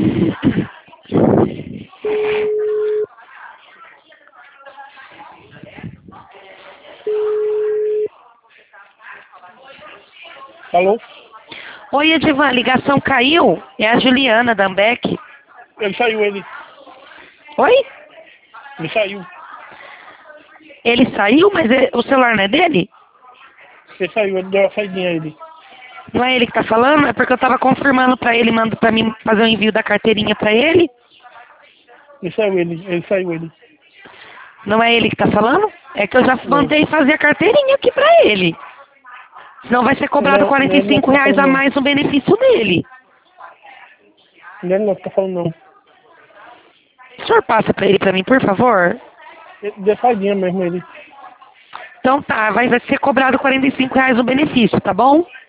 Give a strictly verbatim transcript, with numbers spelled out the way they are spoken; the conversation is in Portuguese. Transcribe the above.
Alô? Oi, Edivan, a ligação caiu? É a Juliana da Ambeck. Ele saiu, ele. Oi? Ele saiu. Ele saiu, mas ele- o celular não é dele? Ele saiu, ele deu a saidinha a ele. Não é ele que tá falando? É porque eu tava confirmando pra ele, mando pra mim fazer o envio da carteirinha pra ele. Ele saiu, ele. Ele saiu, ele. Não é ele que tá falando? É que eu já Não. mandei fazer a carteirinha aqui pra ele. Senão vai ser cobrado Não, quarenta não, e não cinco tá reais a falando, mais no benefício dele. não. Não é que tá falando, não. O senhor passa pra ele pra mim, por favor? Ele deu a saidinha mesmo, ele. Então tá, vai vai ser cobrado quarenta e cinco reais o benefício, tá bom?